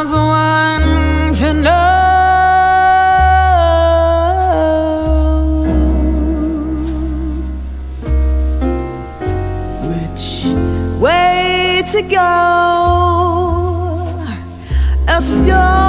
was one to know which way to go. As your